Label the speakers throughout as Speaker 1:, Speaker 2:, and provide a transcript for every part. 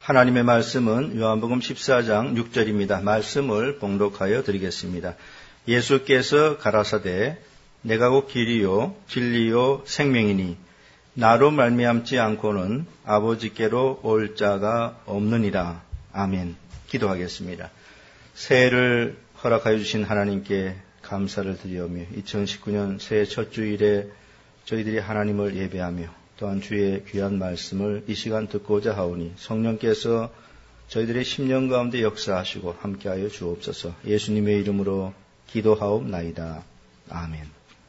Speaker 1: 하나님의 말씀은 요한복음 14장 6절입니다. 말씀을 봉독하여 드리겠습니다. 예수께서 가라사대 내가 곧 길이요 진리요 생명이니 나로 말미암지 않고는 아버지께로 올 자가 없느니라. 아멘. 기도하겠습니다. 새해를 허락하여 주신 하나님께 감사를 드리오며 2019년 새해 첫 주일에 저희들이 하나님을 예배하며 또한 주의 귀한 말씀을 이 시간 듣고자 하오니 성령께서 저희들의 심령 가운데 역사하시고 함께하여 주옵소서. 예수님의 이름으로 기도하옵나이다. 아멘.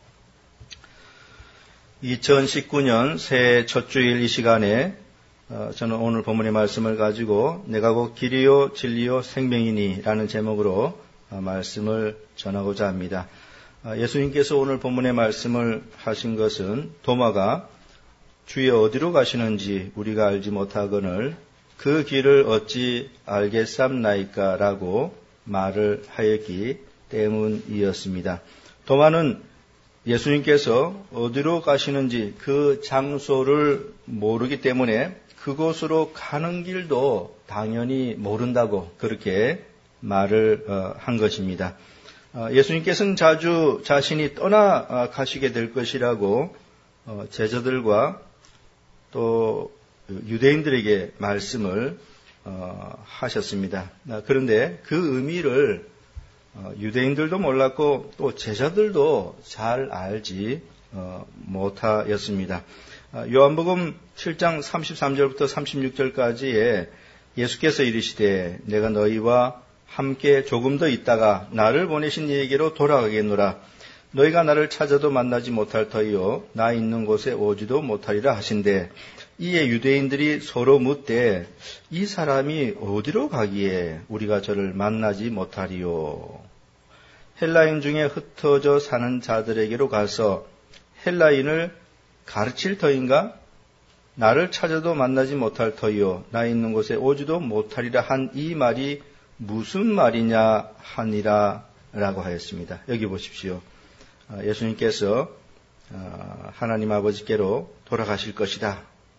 Speaker 1: 2019년 새해 첫 주일 이 시간에 저는 오늘 본문의 말씀을 가지고 내가 곧 길이요 진리요 생명이니 라는 제목으로 말씀을 전하고자 합니다. 예수님께서 오늘 본문의 말씀을 하신 것은 도마가 주여 어디로 가시는지 우리가 알지 못하거늘 그 길을 어찌 알겠삼나이까 라고 말을 하였기 때문이었습니다. 도마는 예수님께서 어디로 가시는지 그 장소를 모르기 때문에 그곳으로 가는 길도 당연히 모른다고 그렇게 말을 한 것입니다. 예수님께서는 자주 자신이 떠나가시게 될 것이라고 제자들과 또 유대인들에게 말씀을 하셨습니다. 그런데 그 의미를 유대인들도 몰랐고 또 제자들도 잘 알지 못하였습니다. 요한복음 7장 33절부터 36절까지에 예수께서 이르시되 내가 너희와 함께 조금 더 있다가 나를 보내신 이에게로 돌아가겠노라. 너희가 나를 찾아도 만나지 못할 터이요 나 있는 곳에 오지도 못하리라 하신대. 이에 유대인들이 서로 묻되 이 사람이 어디로 가기에 우리가 저를 만나지 못하리요. 헬라인 중에 흩어져 사는 자들에게로 가서 헬라인을 가르칠 터인가? 나를 찾아도 만나지 못할 터이요 나 있는 곳에 오지도 못하리라 한 이 말이 무슨 말이냐 하니라 라고 하였습니다. 여기 보십시오. 예수님께서 하나님 아버지께로 돌아가실 것이다.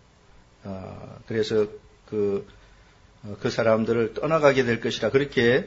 Speaker 1: 그래서 그 사람들을 떠나가게 될 것이다. 그렇게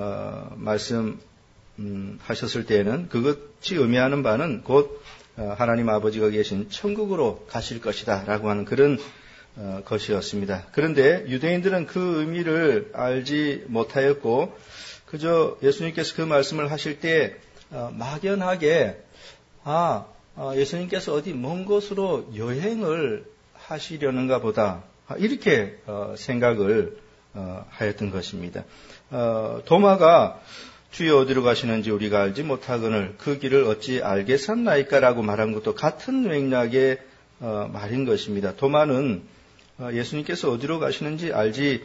Speaker 1: 말씀하셨을 때에는 그것이 의미하는 바는 곧 하나님 아버지가 계신 천국으로 가실 것이다 라고 하는 그런 것이었습니다. 그런데 유대인들은 그 의미를 알지 못하였고 그저 예수님께서 그 말씀을 하실 때 막연하게 예수님께서 어디 먼 곳으로 여행을 하시려는가 보다 이렇게 생각을 하였던 것입니다. 도마가 주여 어디로 가시는지 우리가 알지 못하거늘 그 길을 어찌 알겠삼나이까 라고 말한 것도 같은 맥락의 말인 것입니다. 도마는 예수님께서 어디로 가시는지 알지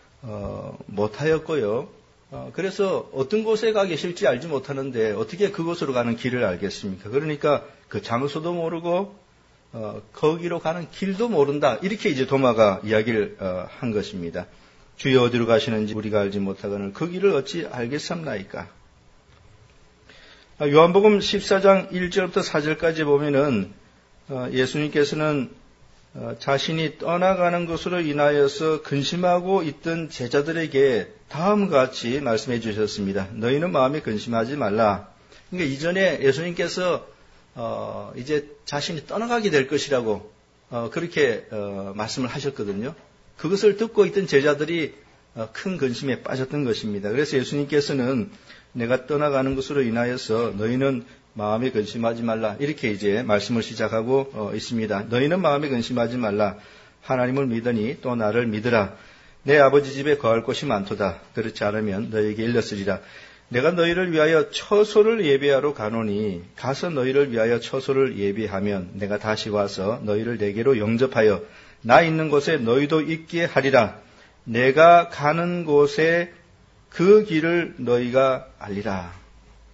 Speaker 1: 못하였고요. 그래서 어떤 곳에 가 계실지 알지 못하는데 어떻게 그곳으로 가는 길을 알겠습니까? 그러니까 그 장소도 모르고 거기로 가는 길도 모른다. 이렇게 이제 도마가 이야기를 한 것입니다. 주여 어디로 가시는지 우리가 알지 못하거늘 그 길을 어찌 알겠삼나이까? 요한복음 14장 1절부터 4절까지 보면은 예수님께서는 자신이 떠나가는 것으로 인하여서 근심하고 있던 제자들에게 다음과 같이 말씀해 주셨습니다. 너희는 마음에 근심하지 말라. 그러니까 이전에 예수님께서 이제 자신이 떠나가게 될 것이라고 그렇게 말씀을 하셨거든요. 그것을 듣고 있던 제자들이 큰 근심에 빠졌던 것입니다. 그래서 예수님께서는 내가 떠나가는 것으로 인하여서 너희는 마음에 근심하지 말라. 이렇게 이제 말씀을 시작하고 있습니다. 너희는 마음에 근심하지 말라. 하나님을 믿으니 또 나를 믿으라. 내 아버지 집에 거할 곳이 많도다. 그렇지 않으면 너희에게 일렀으리라. 내가 너희를 위하여 처소를 예비하러 가노니 가서 너희를 위하여 처소를 예비하면 내가 다시 와서 너희를 내게로 영접하여 나 있는 곳에 너희도 있게 하리라. 내가 가는 곳에 그 길을 너희가 알리라.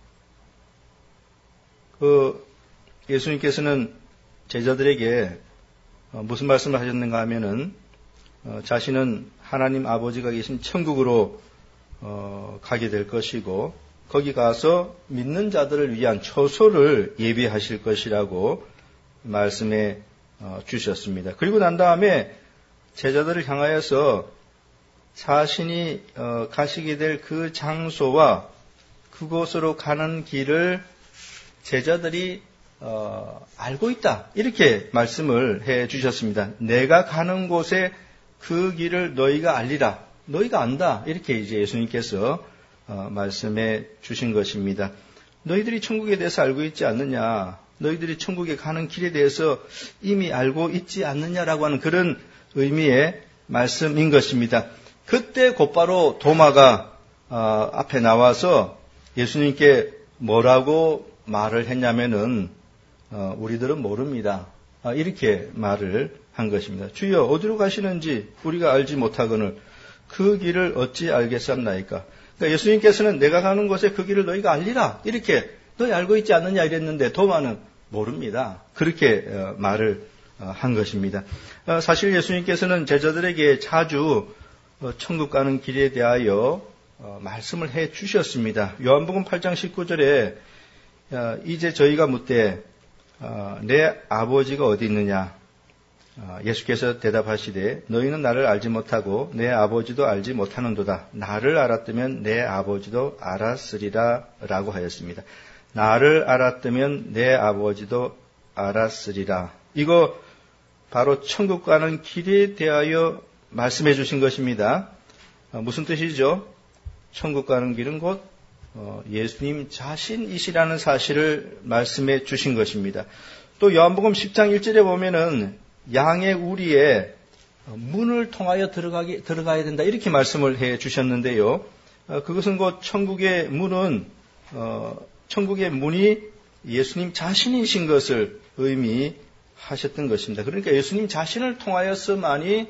Speaker 1: 예수님께서는 제자들에게 무슨 말씀을 하셨는가 하면은 자신은 하나님 아버지가 계신 천국으로 가게 될 것이고 거기 가서 믿는 자들을 위한 처소를 예비하실 것이라고 말씀해 주셨습니다. 그리고 난 다음에 제자들을 향하여서 자신이 가시게 될 그 장소와 그곳으로 가는 길을 제자들이 알고 있다. 이렇게 말씀을 해 주셨습니다. 내가 가는 곳에 그 길을 너희가 알리라. 너희가 안다. 이렇게 이제 예수님께서 말씀해 주신 것입니다. 너희들이 천국에 대해서 알고 있지 않느냐? 너희들이 천국에 가는 길에 대해서 이미 알고 있지 않느냐라고 하는 그런 의미의 말씀인 것입니다. 그때 곧바로 도마가 앞에 나와서 예수님께 뭐라고 말을 했냐면은 우리들은 모릅니다. 이렇게 말을 한 것입니다. 주여 어디로 가시는지 우리가 알지 못하거늘 그 길을 어찌 알겠사옵나이까. 그러니까 예수님께서는 내가 가는 곳에 그 길을 너희가 알리라. 이렇게 너희 알고 있지 않느냐 이랬는데 도마는 모릅니다. 그렇게 말을 한 것입니다. 사실 예수님께서는 제자들에게 자주 천국 가는 길에 대하여 말씀을 해 주셨습니다. 요한복음 8장 19절에 이제 저희가 묻되 내 아버지가 어디 있느냐? 예수께서 대답하시되 너희는 나를 알지 못하고 내 아버지도 알지 못하는도다. 나를 알았다면 내 아버지도 알았으리라 라고 하였습니다. 나를 알았다면 내 아버지도 알았으리라. 이거 바로 천국 가는 길에 대하여 말씀해 주신 것입니다. 무슨 뜻이죠? 천국 가는 길은 곧 예수님 자신이시라는 사실을 말씀해 주신 것입니다. 또 요한복음 10장 1절에 보면은 양의 우리에 문을 통하여 들어가야 된다. 이렇게 말씀을 해 주셨는데요. 그것은 곧 천국의 문은 천국의 문이 예수님 자신이신 것을 의미하셨던 것입니다. 그러니까 예수님 자신을 통하여서만이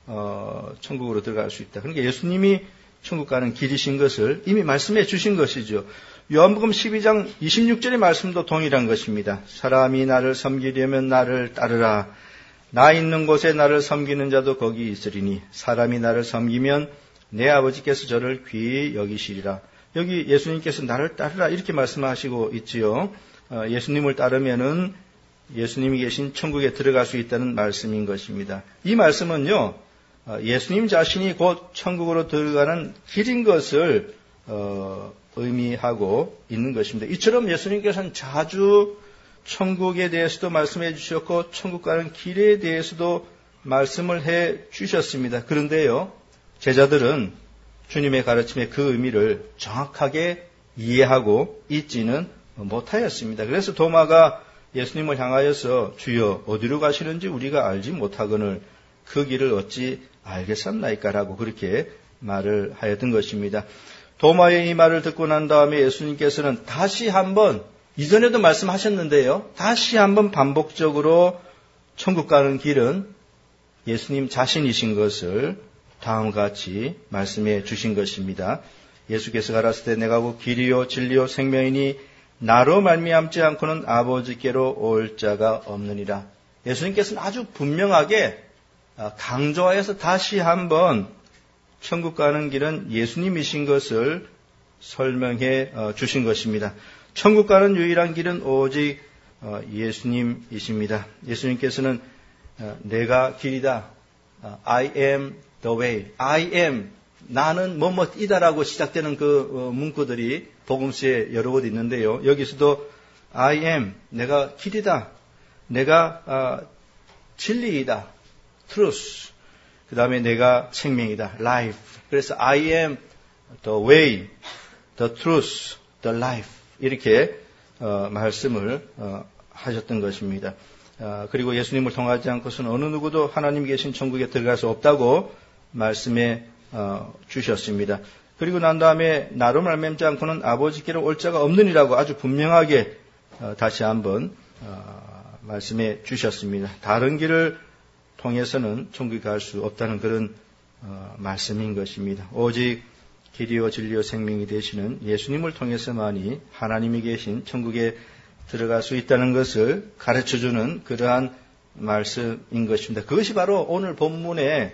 Speaker 1: 천국으로 들어갈 수 있다. 그러니까 예수님이 천국 가는 길이신 것을 이미 말씀해 주신 것이죠. 요한복음 12장 26절의 말씀도 동일한 것입니다. 사람이 나를 섬기려면 나를 따르라. 나 있는 곳에 나를 섬기는 자도 거기 있으리니 사람이 나를 섬기면 내 아버지께서 저를 귀히 여기시리라. 여기 예수님께서 나를 따르라 이렇게 말씀하시고 있지요. 예수님을 따르면은 예수님이 계신 천국에 들어갈 수 있다는 말씀인 것입니다. 이 말씀은요, 예수님 자신이 곧 천국으로 들어가는 길인 것을 의미하고 있는 것입니다. 이처럼 예수님께서는 자주 천국에 대해서도 말씀해 주셨고 천국 가는 길에 대해서도 말씀을 해 주셨습니다. 그런데요, 제자들은 주님의 가르침의 그 의미를 정확하게 이해하고 있지는 못하였습니다. 그래서 도마가 예수님을 향하여서 주여 어디로 가시는지 우리가 알지 못하거늘 그 길을 어찌 알겠습나이까라고 그렇게 말을 하였던 것입니다. 도마의 이 말을 듣고 난 다음에 예수님께서는 다시 한번 이전에도 말씀하셨는데요. 다시 한번 반복적으로 천국 가는 길은 예수님 자신이신 것을 다음과 같이 말씀해 주신 것입니다. 예수께서 가라사대 내가 곧 길이요 진리요 생명이니 나로 말미암지 않고는 아버지께로 올 자가 없느니라. 예수님께서는 아주 분명하게 강조하여서 다시 한번 천국 가는 길은 예수님이신 것을 설명해 주신 것입니다. 천국 가는 유일한 길은 오직 예수님이십니다. 예수님께서는 내가 길이다. I am the way. I am. 나는 뭐뭐이다라고 시작되는 그 문구들이 복음서에 여러 곳 있는데요. 여기서도 I am. 내가 길이다. 내가 진리이다. truth. 그 다음에 내가 생명이다. life. 그래서 I am the way, the truth, the life. 이렇게 말씀을 하셨던 것입니다. 그리고 예수님을 통하지 않고서는 어느 누구도 하나님 계신 천국에 들어갈 수 없다고 말씀해 주셨습니다. 그리고 난 다음에 나로 말미암지 않고는 아버지께로 올 자가 없느니라고 아주 분명하게 다시 한번 말씀해 주셨습니다. 다른 길을 통해서는 천국에 갈 수 없다는 그런 말씀인 것입니다. 오직 길이요 진리요 생명이 되시는 예수님을 통해서만이 하나님이 계신 천국에 들어갈 수 있다는 것을 가르쳐주는 그러한 말씀인 것입니다. 그것이 바로 오늘 본문의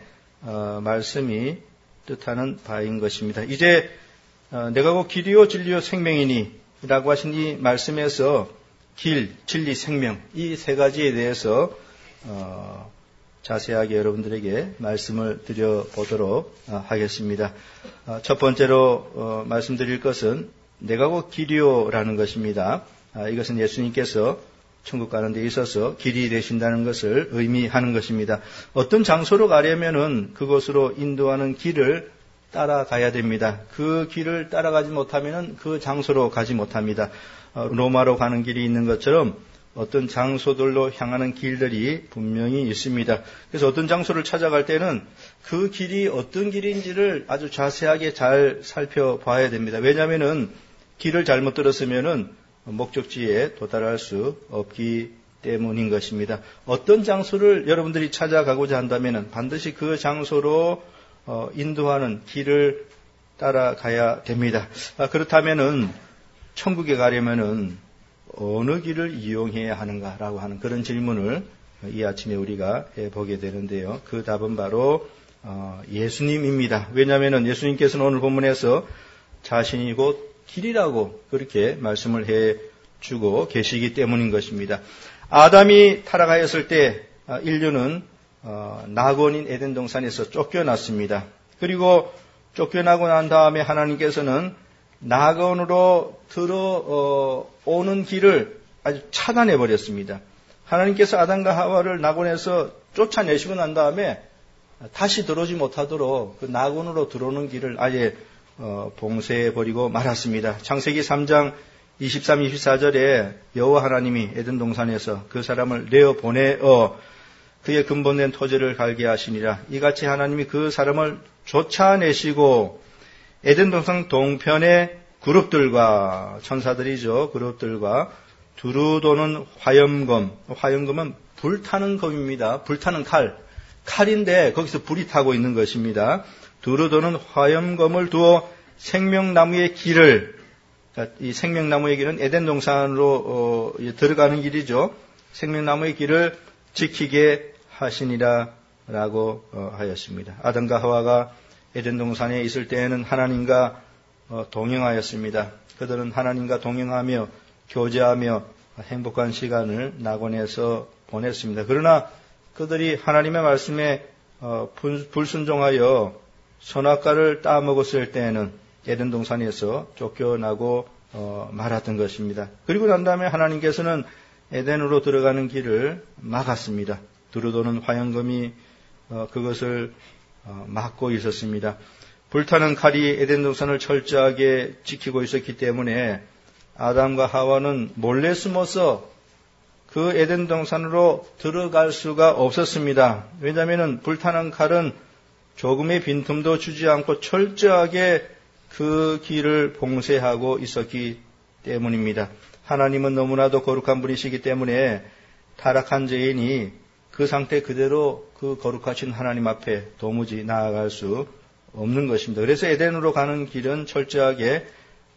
Speaker 1: 말씀이 뜻하는 바인 것입니다. 이제 내가 곧 길이요 진리요 생명이니 라고 하신 이 말씀에서 길, 진리, 생명 이 세 가지에 대해서 자세하게 여러분들에게 말씀을 드려보도록 하겠습니다. 첫 번째로 말씀드릴 것은 내가 곧 길이요라는 것입니다. 이것은 예수님께서 천국 가는 데 있어서 길이 되신다는 것을 의미하는 것입니다. 어떤 장소로 가려면은 그곳으로 인도하는 길을 따라가야 됩니다. 그 길을 따라가지 못하면은 그 장소로 가지 못합니다. 로마로 가는 길이 있는 것처럼 어떤 장소들로 향하는 길들이 분명히 있습니다. 그래서 어떤 장소를 찾아갈 때는 그 길이 어떤 길인지를 아주 자세하게 잘 살펴봐야 됩니다. 왜냐하면은 길을 잘못 들었으면은 목적지에 도달할 수 없기 때문인 것입니다. 어떤 장소를 여러분들이 찾아가고자 한다면은 반드시 그 장소로 인도하는 길을 따라가야 됩니다. 그렇다면은 천국에 가려면은 어느 길을 이용해야 하는가라고 하는 그런 질문을 이 아침에 우리가 해보게 되는데요. 그 답은 바로 예수님입니다. 왜냐하면 예수님께서는 오늘 본문에서 자신이 곧 길이라고 그렇게 말씀을 해주고 계시기 때문인 것입니다. 아담이 타락하였을 때 인류는 낙원인 에덴 동산에서 쫓겨났습니다. 그리고 쫓겨나고 난 다음에 하나님께서는 낙원으로 들어오는 길을 아주 차단해 버렸습니다. 하나님께서 아담과 하와를 낙원에서 쫓아내시고 난 다음에 다시 들어오지 못하도록 그 낙원으로 들어오는 길을 아예 봉쇄해 버리고 말았습니다. 창세기 3장 23, 24절에 여호와 하나님이 에덴 동산에서 그 사람을 내어 보내어 그의 근본된 토지를 갈게 하시니라. 이같이 하나님이 그 사람을 쫓아내시고 에덴 동산 동편의 그룹들과 천사들이죠. 그룹들과 두루 도는 화염검. 화염검은 불타는 검입니다. 불타는 칼인데 거기서 불이 타고 있는 것입니다. 두루 도는 화염검을 두어 생명나무의 길을, 이 생명나무의 길은 에덴 동산으로 들어가는 길이죠. 생명나무의 길을 지키게 하시니라 라고 하였습니다. 아담과 하와가 에덴 동산에 있을 때에는 하나님과 동행하였습니다. 그들은 하나님과 동행하며 교제하며 행복한 시간을 낙원에서 보냈습니다. 그러나 그들이 하나님의 말씀에 불순종하여 선악과를 따먹었을 때에는 에덴 동산에서 쫓겨나고 말았던 것입니다. 그리고 난 다음에 하나님께서는 에덴으로 들어가는 길을 막았습니다. 두루도는 화염검이 그것을 막고 있었습니다. 불타는 칼이 에덴 동산을 철저하게 지키고 있었기 때문에 아담과 하와는 몰래 숨어서 그 에덴 동산으로 들어갈 수가 없었습니다. 왜냐하면 불타는 칼은 조금의 빈틈도 주지 않고 철저하게 그 길을 봉쇄하고 있었기 때문입니다. 하나님은 너무나도 거룩한 분이시기 때문에 타락한 죄인이 그 상태 그대로 그 거룩하신 하나님 앞에 도무지 나아갈 수 없는 것입니다. 그래서 에덴으로 가는 길은 철저하게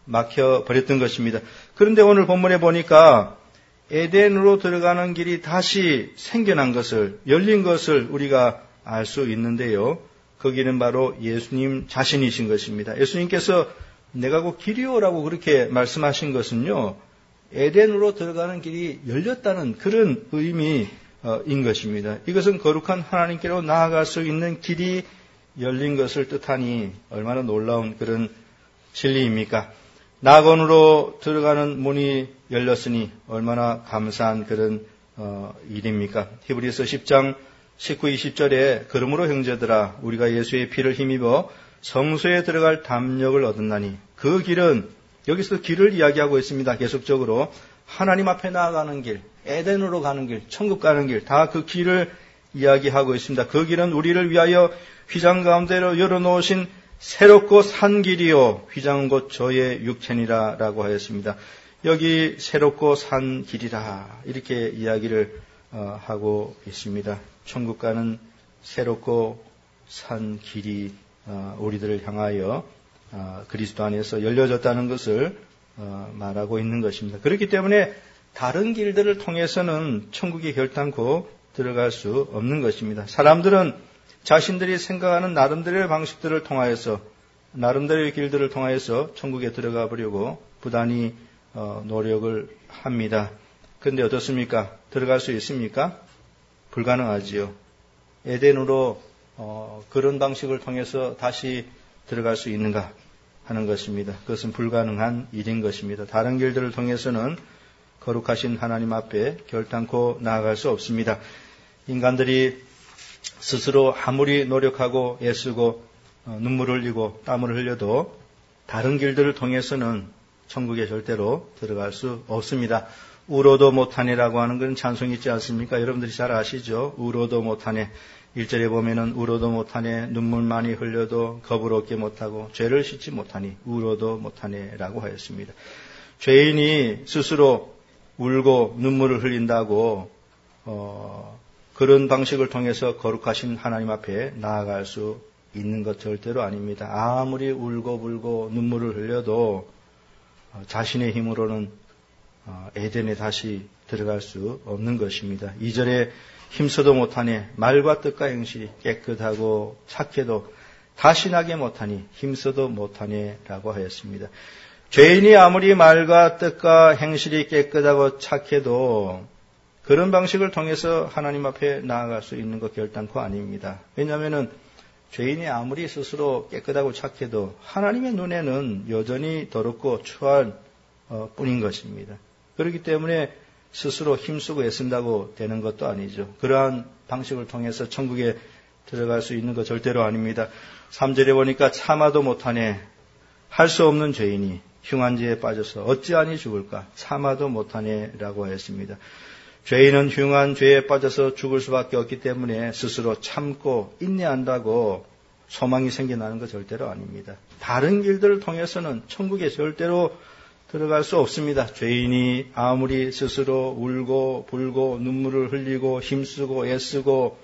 Speaker 1: 막혀버렸던 것입니다. 그런데 오늘 본문에 보니까 에덴으로 들어가는 길이 다시 생겨난 것을, 열린 것을 우리가 알 수 있는데요. 그 길은 바로 예수님 자신이신 것입니다. 예수님께서 내가 곧 길이요라고 그렇게 말씀하신 것은요, 에덴으로 들어가는 길이 열렸다는 그런 의미인 것입니다. 이것은 거룩한 하나님께로 나아갈 수 있는 길이 열린 것을 뜻하니 얼마나 놀라운 그런 진리입니까? 낙원으로 들어가는 문이 열렸으니 얼마나 감사한 그런 일입니까? 히브리서 10장 19, 20절에 그러므로 형제들아 우리가 예수의 피를 힘입어 성소에 들어갈 담력을 얻었나니 그 길은, 여기서 길을 이야기하고 있습니다. 계속적으로 하나님 앞에 나아가는 길, 에덴으로 가는 길, 천국 가는 길, 다 그 길을 이야기하고 있습니다. 그 길은 우리를 위하여 휘장 가운데로 열어놓으신 새롭고 산 길이요 휘장은 곧 저의 육체니라 라고 하였습니다. 여기 새롭고 산 길이라 이렇게 이야기를 하고 있습니다. 천국 가는 새롭고 산 길이 우리들을 향하여 그리스도 안에서 열려졌다는 것을 말하고 있는 것입니다. 그렇기 때문에 다른 길들을 통해서는 천국에 결단코 들어갈 수 없는 것입니다. 사람들은 자신들이 생각하는 나름대로의 방식들을 통하여서, 나름대로의 길들을 통하여서 천국에 들어가 보려고 부단히 노력을 합니다. 그런데 어떻습니까? 들어갈 수 있습니까? 불가능하지요. 에덴으로 그런 방식을 통해서 다시 들어갈 수 있는가 하는 것입니다. 그것은 불가능한 일인 것입니다. 다른 길들을 통해서는 거룩하신 하나님 앞에 결단코 나아갈 수 없습니다. 인간들이 스스로 아무리 노력하고 애쓰고 눈물을 흘리고 땀을 흘려도 다른 길들을 통해서는 천국에 절대로 들어갈 수 없습니다. 울어도 못하네라고 하는 건 찬송이 있지 않습니까? 여러분들이 잘 아시죠? 울어도 못하네. 1절에 보면은 울어도 못하네, 눈물 많이 흘려도 겁을 얻게 못하고 죄를 씻지 못하니 울어도 못하네라고 하였습니다. 죄인이 스스로 울고 눈물을 흘린다고 그런 방식을 통해서 거룩하신 하나님 앞에 나아갈 수 있는 것 절대로 아닙니다. 아무리 울고 불고 눈물을 흘려도 자신의 힘으로는 에덴에 다시 들어갈 수 없는 것입니다. 2절에 힘써도 못하네, 말과 뜻과 행실이 깨끗하고 착해도 다시 나게 못하니 힘써도 못하네라고 하였습니다. 죄인이 아무리 말과 뜻과 행실이 깨끗하고 착해도 그런 방식을 통해서 하나님 앞에 나아갈 수 있는 것 결단코 아닙니다. 왜냐하면 죄인이 아무리 스스로 깨끗하고 착해도 하나님의 눈에는 여전히 더럽고 추한 뿐인 것입니다. 그렇기 때문에 스스로 힘쓰고 애쓴다고 되는 것도 아니죠. 그러한 방식을 통해서 천국에 들어갈 수 있는 것 절대로 아닙니다. 3절에 보니까 참아도 못하네, 할 수 없는 죄인이 흉한죄에 빠져서 어찌하니 죽을까, 참아도 못하네라고 하였습니다. 죄인은 흉한 죄에 빠져서 죽을 수밖에 없기 때문에 스스로 참고 인내한다고 소망이 생겨나는 것 절대로 아닙니다. 다른 길들을 통해서는 천국에 절대로 들어갈 수 없습니다. 죄인이 아무리 스스로 울고 불고 눈물을 흘리고 힘쓰고 애쓰고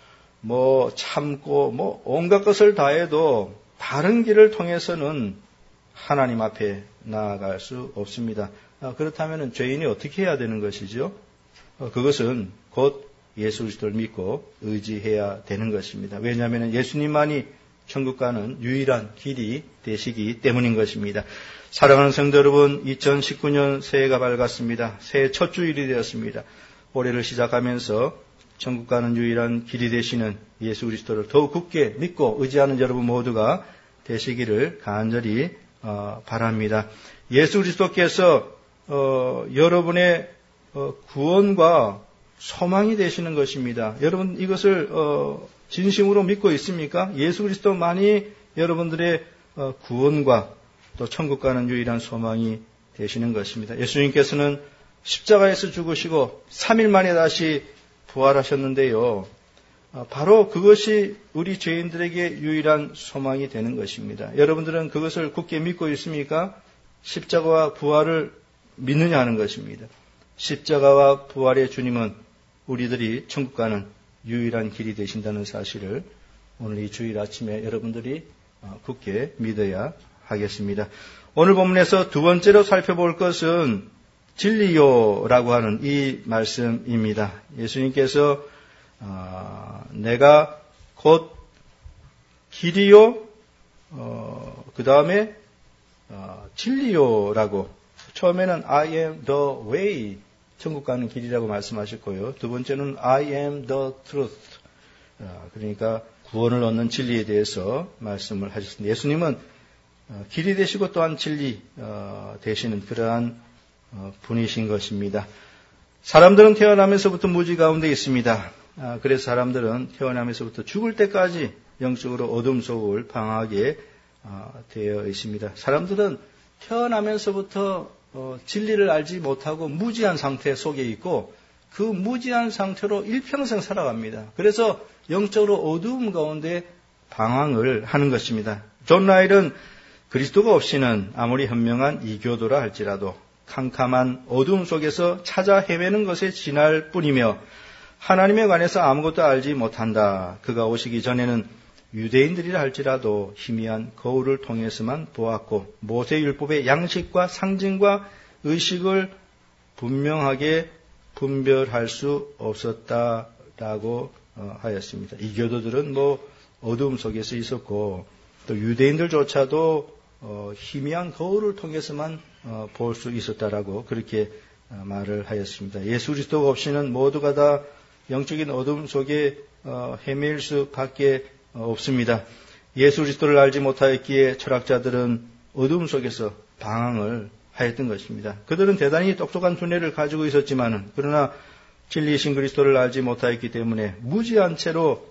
Speaker 1: 참고 온갖 것을 다해도 다른 길을 통해서는 하나님 앞에 나아갈 수 없습니다. 그렇다면 죄인이 어떻게 해야 되는 것이죠? 그것은 곧 예수 그리스도를 믿고 의지해야 되는 것입니다. 왜냐하면 예수님만이 천국 가는 유일한 길이 되시기 때문인 것입니다. 사랑하는 성도 여러분, 2019년 새해가 밝았습니다. 새해 첫 주일이 되었습니다. 올해를 시작하면서 천국 가는 유일한 길이 되시는 예수 그리스도를 더욱 굳게 믿고 의지하는 여러분 모두가 되시기를 간절히 바랍니다. 예수 그리스도께서 여러분의 구원과 소망이 되시는 것입니다. 여러분 이것을 진심으로 믿고 있습니까? 예수 그리스도만이 여러분들의 구원과 또 천국 가는 유일한 소망이 되시는 것입니다. 예수님께서는 십자가에서 죽으시고 3일 만에 다시 부활하셨는데요. 바로 그것이 우리 죄인들에게 유일한 소망이 되는 것입니다. 여러분들은 그것을 굳게 믿고 있습니까? 십자가와 부활을 믿느냐 하는 것입니다. 십자가와 부활의 주님은 우리들이 천국 가는 유일한 길이 되신다는 사실을 오늘 이 주일 아침에 여러분들이 굳게 믿어야 하겠습니다. 오늘 본문에서 두 번째로 살펴볼 것은 진리요라고 하는 이 말씀입니다. 예수님께서 내가 곧 길이요, 그 다음에 진리요라고, 처음에는 I am the way, 천국 가는 길이라고 말씀하셨고요. 두 번째는 I am the truth, 그러니까 구원을 얻는 진리에 대해서 말씀을 하셨습니다. 예수님은 길이 되시고 또한 진리 되시는 그러한 분이신 것입니다. 사람들은 태어나면서부터 무지 가운데 있습니다. 그래서 사람들은 태어나면서부터 죽을 때까지 영적으로 어둠 속을 방하게 되어 있습니다. 사람들은 태어나면서부터 진리를 알지 못하고 무지한 상태 속에 있고 그 무지한 상태로 일평생 살아갑니다. 그래서 영적으로 어두움 가운데 방황을 하는 것입니다. 존 라일은 그리스도가 없이는 아무리 현명한 이교도라 할지라도 캄캄한 어두움 속에서 찾아 헤매는 것에 지날 뿐이며 하나님에 관해서 아무것도 알지 못한다. 그가 오시기 전에는 유대인들이라 할지라도 희미한 거울을 통해서만 보았고 모세율법의 양식과 상징과 의식을 분명하게 분별할 수 없었다라고 하였습니다. 이교도들은 어두움 속에서 있었고 또 유대인들조차도 희미한 거울을 통해서만 볼 수 있었다라고 그렇게 말을 하였습니다. 예수 그리스도가 없이는 모두가 다 영적인 어둠 속에 헤매일 수밖에 없습니다. 예수 그리스도를 알지 못하였기에 철학자들은 어둠 속에서 방황을 하였던 것입니다. 그들은 대단히 똑똑한 두뇌를 가지고 있었지만은 그러나 진리이신 그리스도를 알지 못하였기 때문에 무지한 채로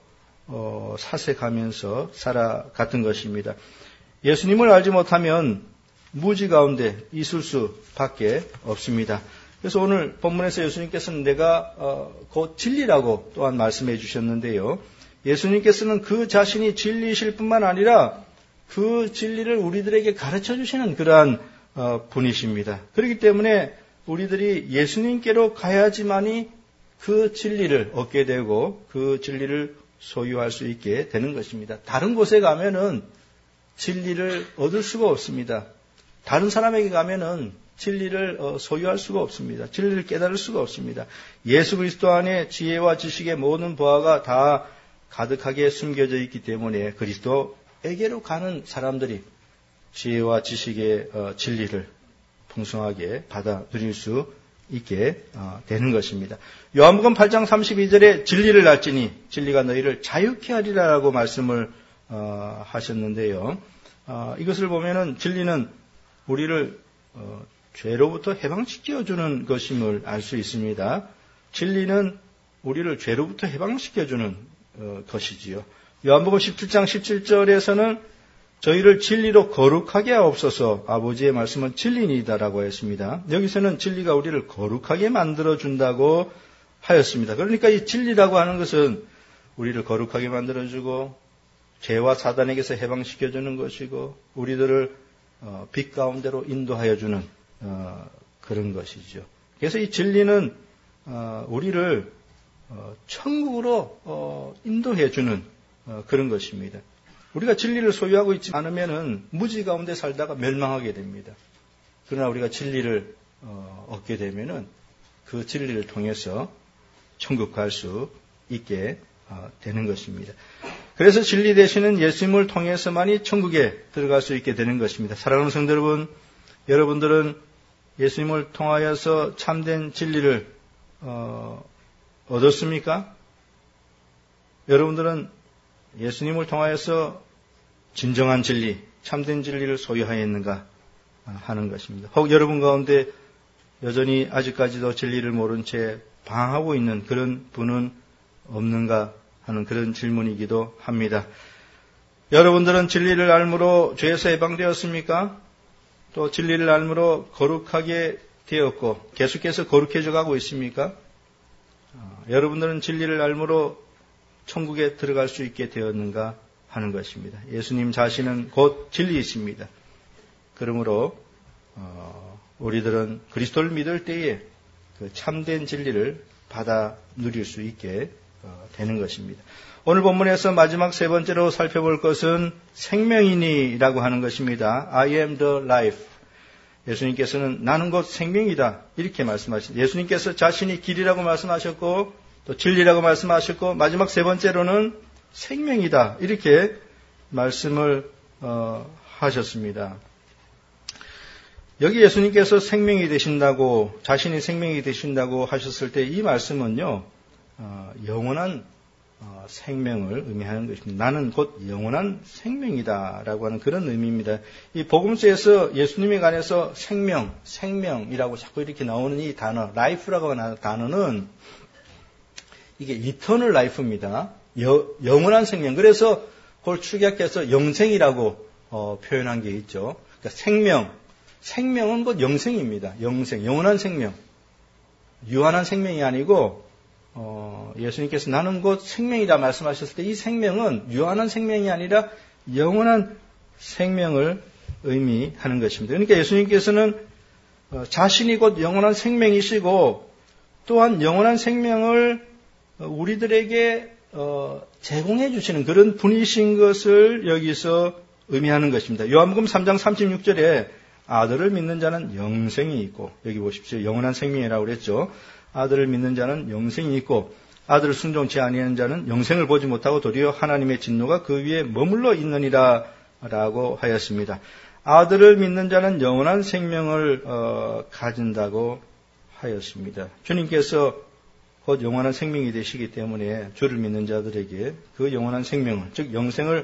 Speaker 1: 사색하면서 살아갔던 것입니다. 예수님을 알지 못하면 무지 가운데 있을 수밖에 없습니다. 그래서 오늘 본문에서 예수님께서는 내가 곧 진리라고 또한 말씀해 주셨는데요. 예수님께서는 그 자신이 진리이실 뿐만 아니라 그 진리를 우리들에게 가르쳐 주시는 그러한 분이십니다. 그렇기 때문에 우리들이 예수님께로 가야지만이 그 진리를 얻게 되고 그 진리를 소유할 수 있게 되는 것입니다. 다른 곳에 가면은 진리를 얻을 수가 없습니다. 다른 사람에게 가면은 진리를 소유할 수가 없습니다. 진리를 깨달을 수가 없습니다. 예수 그리스도 안에 지혜와 지식의 모든 보화가 다 가득하게 숨겨져 있기 때문에 그리스도에게로 가는 사람들이 지혜와 지식의 진리를 풍성하게 받아 누릴 수 있게 되는 것입니다. 요한복음 8장 32절에 진리를 알지니 진리가 너희를 자유케 하리라라고 말씀을 하셨는데요. 이것을 보면은 진리는 우리를 죄로부터 해방시켜주는 것임을 알 수 있습니다. 진리는 우리를 죄로부터 해방시켜주는 것이지요. 요한복음 17장 17절에서는 저희를 진리로 거룩하게 하옵소서 아버지의 말씀은 진리니이다라고 했습니다. 여기서는 진리가 우리를 거룩하게 만들어준다고 하였습니다. 그러니까 이 진리라고 하는 것은 우리를 거룩하게 만들어주고 죄와 사단에게서 해방시켜주는 것이고 우리들을 빛 가운데로 인도하여주는 그런 것이죠. 그래서 이 진리는 우리를 천국으로 인도해주는 그런 것입니다. 우리가 진리를 소유하고 있지 않으면은 무지 가운데 살다가 멸망하게 됩니다. 그러나 우리가 진리를 얻게 되면은 그 진리를 통해서 천국 갈 수 있게 되는 것입니다. 그래서 진리 되시는 예수님을 통해서만이 천국에 들어갈 수 있게 되는 것입니다. 사랑하는 성도 여러분, 여러분들은 예수님을 통하여서 참된 진리를 얻었습니까? 여러분들은 예수님을 통하여서 진정한 진리, 참된 진리를 소유하였는가 하는 것입니다. 혹 여러분 가운데 여전히 아직까지도 진리를 모른 채 방황하고 있는 그런 분은 없는가 하는 그런 질문이기도 합니다. 여러분들은 진리를 알므로 죄에서 해방되었습니까? 또 진리를 알므로 거룩하게 되었고 계속해서 거룩해져 가고 있습니까? 여러분들은 진리를 알므로 천국에 들어갈 수 있게 되었는가 하는 것입니다. 예수님 자신은 곧 진리이십니다. 그러므로 우리들은 그리스도를 믿을 때에 그 참된 진리를 받아 누릴 수 있게 되는 것입니다. 오늘 본문에서 마지막 세 번째로 살펴볼 것은 생명이니라고 하는 것입니다. I am the life. 예수님께서는 나는 곧 생명이다 이렇게 말씀하셨습니다. 예수님께서 자신이 길이라고 말씀하셨고 또 진리라고 말씀하셨고 마지막 세 번째로는 생명이다 이렇게 말씀을 하셨습니다. 여기 예수님께서 생명이 되신다고 자신이 생명이 되신다고 하셨을 때 이 말씀은요 영원한 생명을 의미하는 것입니다. 나는 곧 영원한 생명이다라고 하는 그런 의미입니다. 이 복음서에서 예수님에 관해서 생명이라고 자꾸 이렇게 나오는 이 단어, life라고 하는 단어는 이게 eternal life입니다. 영원한 생명. 그래서 그걸 축약해서 영생이라고 표현한 게 있죠. 그러니까 생명은 곧 영생입니다. 영원한 생명. 유한한 생명이 아니고 예수님께서 나는 곧 생명이다 말씀하셨을 때 이 생명은 유한한 생명이 아니라 영원한 생명을 의미하는 것입니다. 그러니까 예수님께서는 자신이 곧 영원한 생명이시고 또한 영원한 생명을 우리들에게 제공해 주시는 그런 분이신 것을 여기서 의미하는 것입니다. 요한복음 3장 36절에 아들을 믿는 자는 영생이 있고 여기 보십시오. 영원한 생명이라고 그랬죠. 아들을 믿는 자는 영생이 있고 아들을 순종치 아니하는 자는 영생을 보지 못하고 도리어 하나님의 진노가 그 위에 머물러 있느니라 라고 하였습니다. 아들을 믿는 자는 영원한 생명을 가진다고 하였습니다. 주님께서 곧 영원한 생명이 되시기 때문에 주를 믿는 자들에게 그 영원한 생명을, 즉 영생을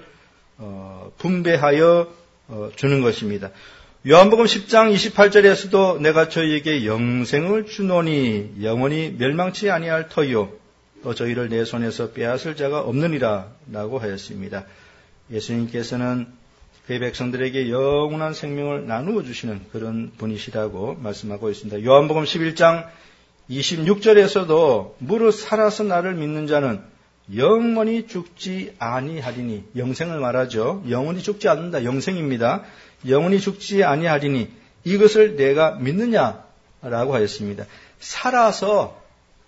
Speaker 1: 분배하여 주는 것입니다. 요한복음 10장 28절에서도 내가 저희에게 영생을 주노니 영원히 멸망치 아니할 터요 또 저희를 내 손에서 빼앗을 자가 없느니라 라고 하였습니다. 예수님께서는 그의 백성들에게 영원한 생명을 나누어 주시는 그런 분이시라고 말씀하고 있습니다. 요한복음 11장 26절에서도 무릇 살아서 나를 믿는 자는 영원히 죽지 아니하리니, 영생을 말하죠. 영원히 죽지 않는다. 영생입니다. 영원히 죽지 아니하리니 이것을 내가 믿느냐라고 하였습니다. 살아서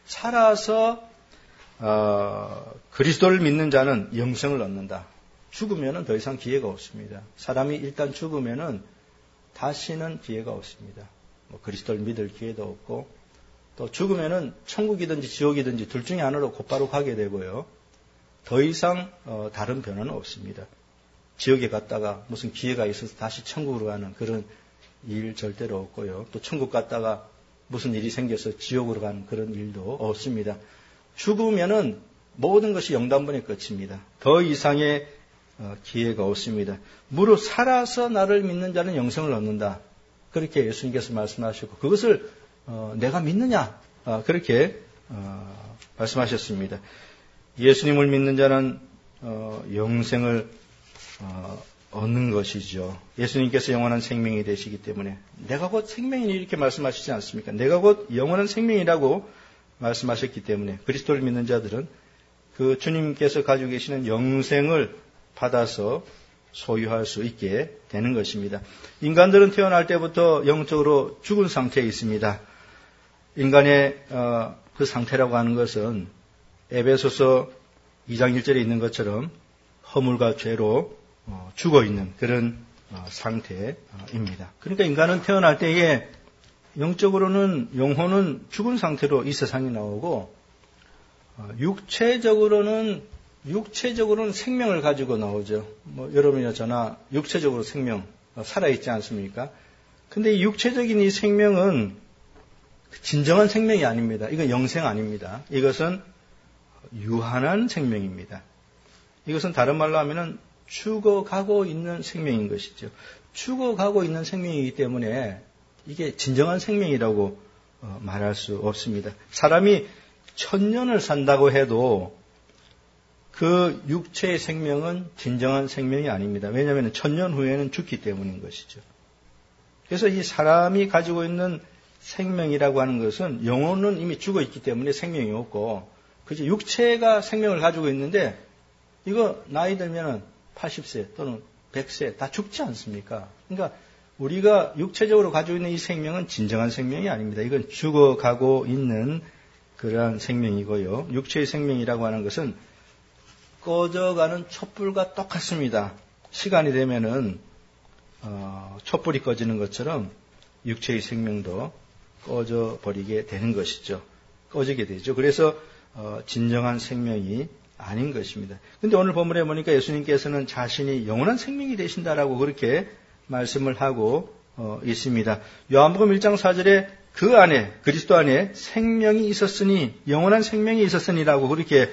Speaker 1: 그리스도를 믿는 자는 영생을 얻는다. 죽으면은 더 이상 기회가 없습니다. 사람이 일단 죽으면은 다시는 기회가 없습니다. 그리스도를 믿을 기회도 없고, 또 죽으면은 천국이든지 지옥이든지 둘 중에 하나로 곧바로 가게 되고요. 더 이상 다른 변화는 없습니다. 지옥에 갔다가 무슨 기회가 있어서 다시 천국으로 가는 그런 일 절대로 없고요. 또 천국 갔다가 무슨 일이 생겨서 지옥으로 가는 그런 일도 없습니다. 죽으면은 모든 것이 영단번에 끝입니다. 더 이상의 기회가 없습니다. 무릇 살아서 나를 믿는 자는 영생을 얻는다. 그렇게 예수님께서 말씀하시고 그것을 내가 믿느냐? 그렇게 말씀하셨습니다. 예수님을 믿는 자는 영생을 얻는 것이죠. 예수님께서 영원한 생명이 되시기 때문에 내가 곧 생명이니 이렇게 말씀하시지 않습니까? 내가 곧 영원한 생명이라고 말씀하셨기 때문에 그리스도를 믿는 자들은 그 주님께서 가지고 계시는 영생을 받아서 소유할 수 있게 되는 것입니다. 인간들은 태어날 때부터 영적으로 죽은 상태에 있습니다. 인간의 그 상태라고 하는 것은 에베소서 2장 1절에 있는 것처럼 허물과 죄로 죽어있는 그런 상태입니다. 그러니까 인간은 태어날 때에 영적으로는, 영혼은 죽은 상태로 이 세상에 나오고 육체적으로는 생명을 가지고 나오죠. 여러분이나 저나 육체적으로 생명 살아있지 않습니까? 근데 이 육체적인 이 생명은 진정한 생명이 아닙니다. 이건 영생 아닙니다. 이것은 유한한 생명입니다. 이것은 다른 말로 하면은 죽어가고 있는 생명인 것이죠. 죽어가고 있는 생명이기 때문에 이게 진정한 생명이라고 말할 수 없습니다. 사람이 1000년을 산다고 해도 그 육체의 생명은 진정한 생명이 아닙니다. 왜냐하면 1000년 후에는 죽기 때문인 것이죠. 그래서 이 사람이 가지고 있는 생명이라고 하는 것은 영혼은 이미 죽어 있기 때문에 생명이 없고, 그저 육체가 생명을 가지고 있는데 이거 나이 들면은 80세 또는 100세 다 죽지 않습니까? 그러니까 우리가 육체적으로 가지고 있는 이 생명은 진정한 생명이 아닙니다. 이건 죽어가고 있는 그러한 생명이고요. 육체의 생명이라고 하는 것은 꺼져가는 촛불과 똑같습니다. 시간이 되면은 촛불이 꺼지는 것처럼 육체의 생명도 꺼져버리게 되는 것이죠. 꺼지게 되죠. 그래서 진정한 생명이 아닌 것입니다. 그런데 오늘 본문에 보니까 예수님께서는 자신이 영원한 생명이 되신다라고 그렇게 말씀을 하고 있습니다. 요한복음 1장 4절에 그 안에, 그리스도 안에 생명이 있었으니, 영원한 생명이 있었으니라고 그렇게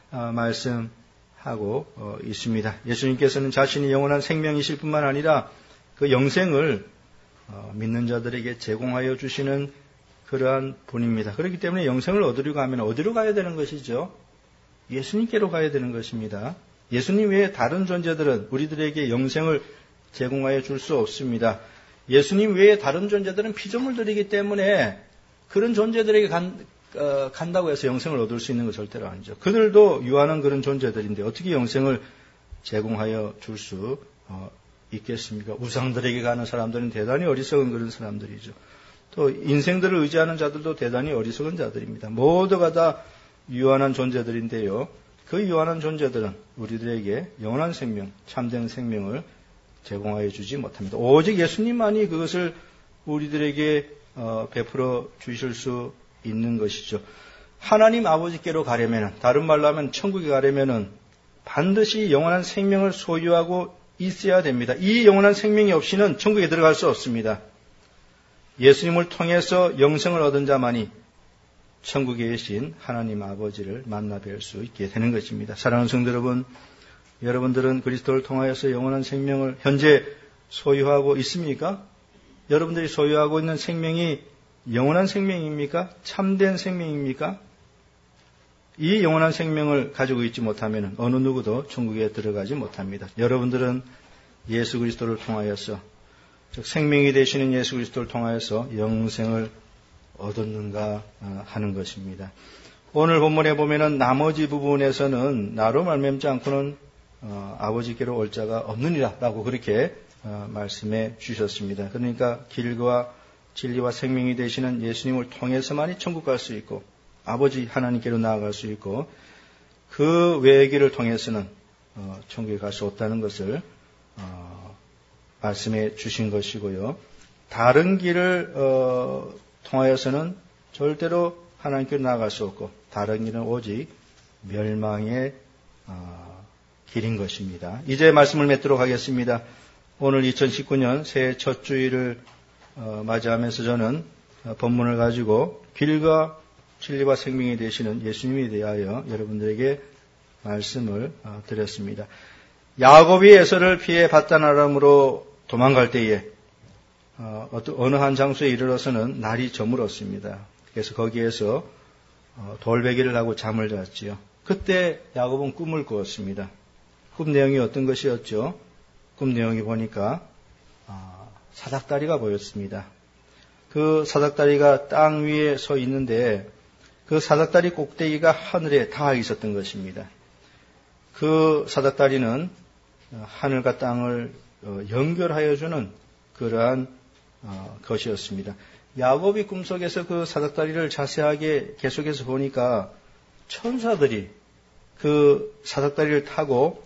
Speaker 1: 말씀하고 있습니다. 예수님께서는 자신이 영원한 생명이실 뿐만 아니라 그 영생을 믿는 자들에게 제공하여 주시는 그러한 분입니다. 그렇기 때문에 영생을 얻으려고 하면 어디로 가야 되는 것이죠? 예수님께로 가야 되는 것입니다. 예수님 외에 다른 존재들은 우리들에게 영생을 제공하여 줄 수 없습니다. 예수님 외에 다른 존재들은 피조물들이기 때문에 그런 존재들에게 간다고 해서 영생을 얻을 수 있는 것 절대로 아니죠. 그들도 유한한 그런 존재들인데 어떻게 영생을 제공하여 줄 수 있겠습니까? 우상들에게 가는 사람들은 대단히 어리석은 그런 사람들이죠. 또 인생들을 의지하는 자들도 대단히 어리석은 자들입니다. 모두가 다 유한한 존재들인데요. 그 유한한 존재들은 우리들에게 영원한 생명, 참된 생명을 제공하여 주지 못합니다. 오직 예수님만이 그것을 우리들에게 베풀어 주실 수 있는 것이죠. 하나님 아버지께로 가려면, 다른 말로 하면 천국에 가려면 반드시 영원한 생명을 소유하고 있어야 됩니다. 이 영원한 생명이 없이는 천국에 들어갈 수 없습니다. 예수님을 통해서 영생을 얻은 자만이 천국에 계신 하나님 아버지를 만나 뵐 수 있게 되는 것입니다. 사랑하는 성도 여러분, 여러분들은 그리스도를 통하여서 영원한 생명을 현재 소유하고 있습니까? 여러분들이 소유하고 있는 생명이 영원한 생명입니까? 참된 생명입니까? 이 영원한 생명을 가지고 있지 못하면 어느 누구도 천국에 들어가지 못합니다. 여러분들은 예수 그리스도를 통하여서, 즉 생명이 되시는 예수 그리스도를 통하여서 영생을 얻었는가 하는 것입니다. 오늘 본문에 보면은 나머지 부분에서는 나로 말미암지 않고는 아버지께로 올 자가 없느니라 라고 그렇게 말씀해 주셨습니다. 그러니까 길과 진리와 생명이 되시는 예수님을 통해서만이 천국 갈 수 있고 아버지 하나님께로 나아갈 수 있고 그 외의 길을 통해서는 천국에 갈 수 없다는 것을 말씀해 주신 것이고요. 다른 길을 통하여서는 절대로 하나님께로 나아갈 수 없고 다른 길은 오직 멸망의 길인 것입니다. 이제 말씀을 맺도록 하겠습니다. 오늘 2019년 새해 첫 주일을 맞이하면서 저는 본문을 가지고 길과 진리와 생명이 되시는 예수님에 대하여 여러분들에게 말씀을 드렸습니다. 야곱이 에서를 피해 바단-아람으로 도망갈 때에 어느 한 장소에 이르러서는 날이 저물었습니다. 그래서 거기에서 돌베개를 하고 잠을 잤지요. 그때 야곱은 꿈을 꾸었습니다. 꿈 내용이 어떤 것이었죠? 꿈 내용이 보니까 사닥다리가 보였습니다. 그 사닥다리가 땅 위에 서 있는데 그 사닥다리 꼭대기가 하늘에 닿아 있었던 것입니다. 그 사닥다리는 하늘과 땅을 연결하여 주는 그러한 것이었습니다. 야곱이 꿈속에서 그 사닥다리를 자세하게 계속해서 보니까 천사들이 그 사닥다리를 타고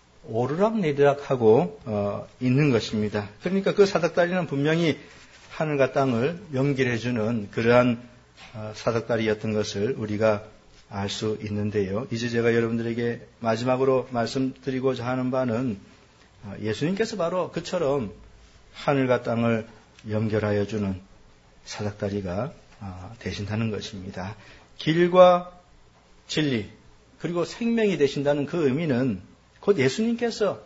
Speaker 1: 오르락내리락 하고 있는 것입니다. 그러니까 그 사닥다리는 분명히 하늘과 땅을 연결해주는 그러한 사닥다리였던 것을 우리가 알 수 있는데요. 이제 제가 여러분들에게 마지막으로 말씀드리고자 하는 바는 예수님께서 바로 그처럼 하늘과 땅을 연결하여 주는 사닥다리가 되신다는 것입니다. 길과 진리 그리고 생명이 되신다는 그 의미는 곧 예수님께서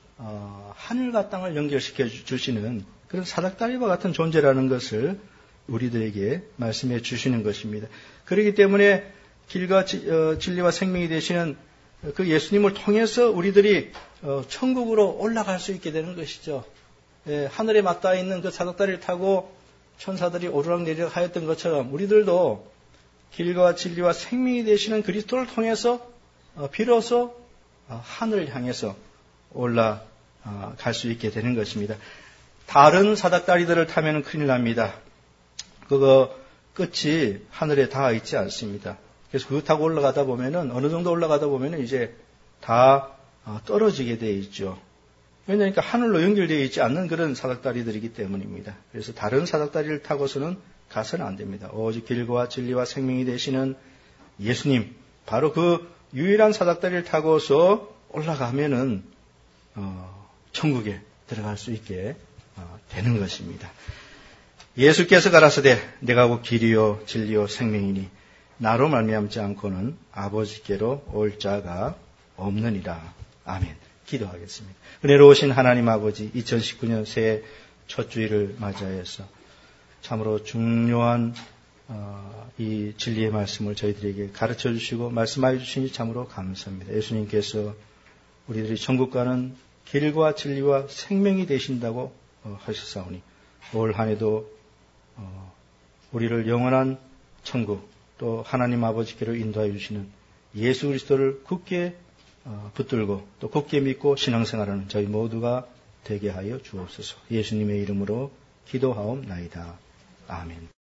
Speaker 1: 하늘과 땅을 연결시켜 주시는 그런 사닥다리와 같은 존재라는 것을 우리들에게 말씀해 주시는 것입니다. 그렇기 때문에 길과 진리와 생명이 되시는 그 예수님을 통해서 우리들이 천국으로 올라갈 수 있게 되는 것이죠. 하늘에 맞닿아 있는 그 사닥다리를 타고 천사들이 오르락내리락 하였던 것처럼 우리들도 길과 진리와 생명이 되시는 그리스도를 통해서 비로소 하늘을 향해서 올라갈 수 있게 되는 것입니다. 다른 사닥다리들을 타면 큰일 납니다. 그거 끝이 하늘에 닿아 있지 않습니다. 그래서 그거 타고 올라가다 보면은 어느 정도 올라가다 보면은 이제 다 떨어지게 되어 있죠. 왜냐하면 하늘로 연결되어 있지 않는 그런 사닥다리들이기 때문입니다. 그래서 다른 사닥다리를 타고서는 가서는 안 됩니다. 오직 길과 진리와 생명이 되시는 예수님, 바로 그 유일한 사닥다리를 타고서 올라가면은 천국에 들어갈 수 있게 되는 것입니다. 예수께서 가라사대 내가 곧 길이요 진리요 생명이니 나로 말미암지 않고는 아버지께로 올 자가 없느니라. 아멘. 기도하겠습니다. 은혜로우신 하나님 아버지, 2019년 새해 첫 주일을 맞이하여서 참으로 중요한 이 진리의 말씀을 저희들에게 가르쳐 주시고 말씀하여 주시니 참으로 감사합니다. 예수님께서 우리들이 천국 가는 길과 진리와 생명이 되신다고 하셨사오니 올 한 해도 우리를 영원한 천국 또 하나님 아버지께로 인도하여 주시는 예수 그리스도를 굳게 붙들고 또 굳게 믿고 신앙생활하는 저희 모두가 되게 하여 주옵소서. 예수님의 이름으로 기도하옵나이다. 아멘.